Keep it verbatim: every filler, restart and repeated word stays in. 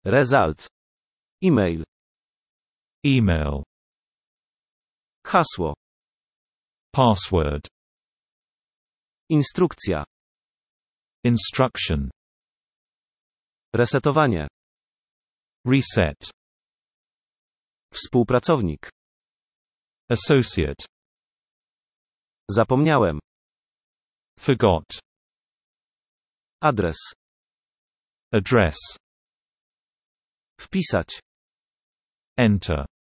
Results. E-mail. Email. Hasło. Password. Instrukcja. Instruction. Resetowanie. Reset. Współpracownik. Associate. Zapomniałem. Forgot. Adres. Address. Wpisać. Enter.